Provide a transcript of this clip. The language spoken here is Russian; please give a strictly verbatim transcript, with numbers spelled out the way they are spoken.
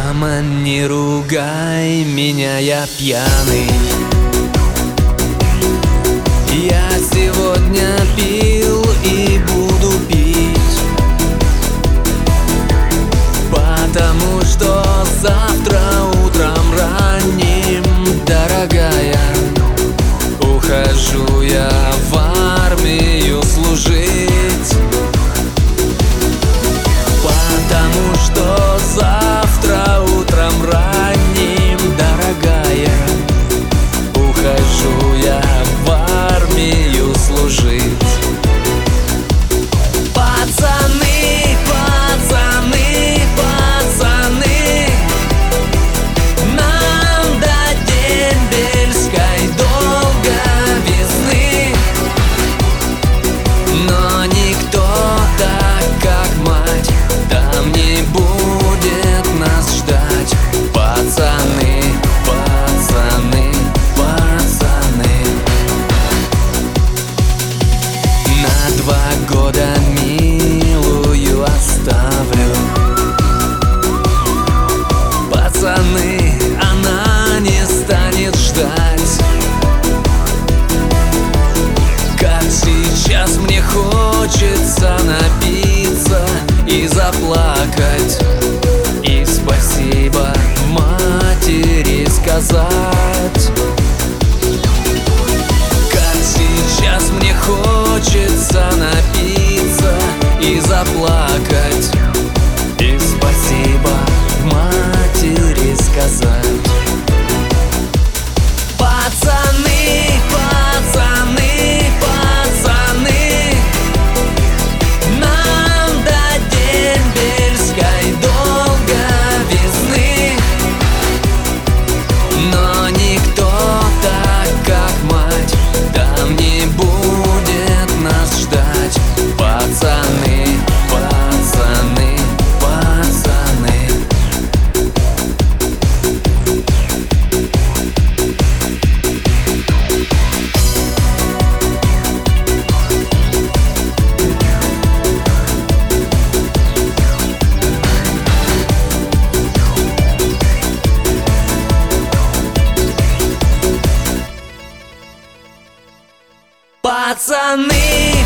Мама, не ругай меня, я пьяный. Я сегодня пил и буду пить, потому что завтра утром ранним, дорогая, ухожу я в армию служить. Потому что завтра утром ранним, дорогая, ухожу я в армию служить. Пацаны, пацаны, пацаны, нам до дембельской долго весны, но никто так, как мать, там не будет нас ждать. Пацаны, пацаны, пацаны, на два года милую оставлю. Пацаны, она не станет ждать. Как сейчас мне хочется напиться и заплакать, и спасибо матери сказать. Как сейчас мне хочется напиться и заплакать, и спасибо матери сказать. Пацаны, пацаны, пацаны, нам до дембельской долго весны, но никто так, как мать, там не будет нас ждать. Пацаны, пацаны, пацаны. Пацаны.